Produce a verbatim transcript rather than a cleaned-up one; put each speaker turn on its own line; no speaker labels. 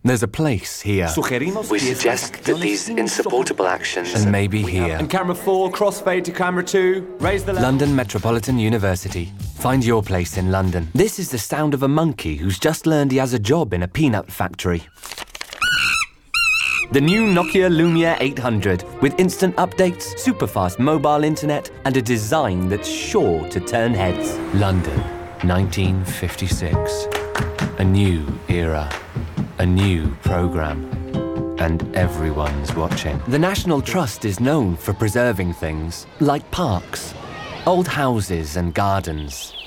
There's a place here.
We suggest that these insupportable actions...
And maybe here.
And camera four, crossfade to camera two, raise the...
London Metropolitan University. Find your place in London. This is the sound of a monkey who's just learned he has a job in a peanut factory. The new Nokia Lumia eight hundred, with instant updates, super-fast mobile internet, and a design that's sure to turn heads. London, nineteen fifty-six. A new era. A new programme. And everyone's watching. The National Trust is known for preserving things like parks, old houses and gardens,